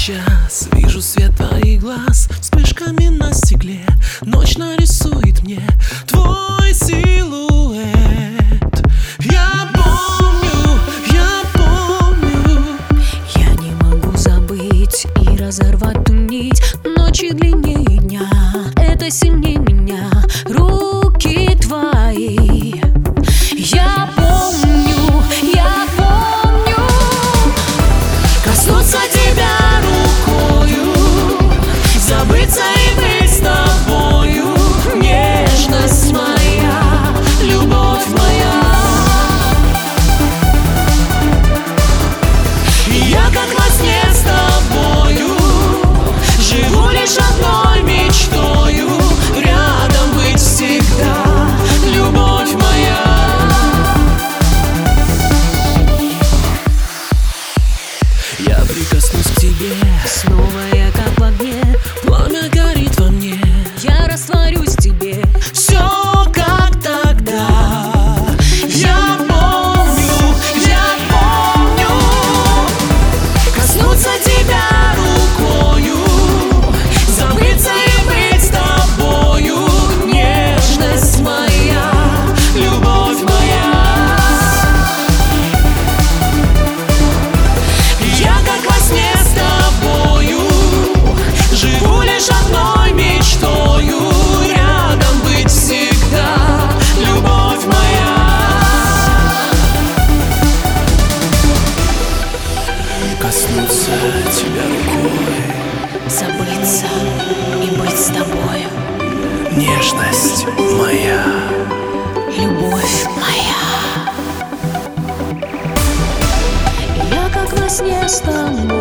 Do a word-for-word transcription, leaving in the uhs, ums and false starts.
сейчас вижу свет твоих глаз вспышками на стекле. Ночь нарисует мне твой силуэт. Я помню, я помню. Я не могу забыть и разорвать ту нить. Ночи длиннее дня, это сильнее меня. Руки твои. Я помню, я помню. Коснуться тебя рукою, забыться и быть с тобою. Нежность моя, любовь моя. Я как во сне с тобою живу лишь одной мечтою. Рядом быть всегда, любовь моя. Я прикоснусь к тебе, Снова я как в огне, пламя горит во мне. я растворюсь в тебе. Все как тогда. Я помню, я помню. Коснуться тебя рукою, забыться и быть с тобою. Нежность моя, любовь моя. Я как во сне с тобою живу лишь одной мечтою. Рядом быть всегда, любовь моя. Коснуться тебя рукой, Забыться и быть с тобою. нежность моя. Любовь моя. Я как во сне с тобой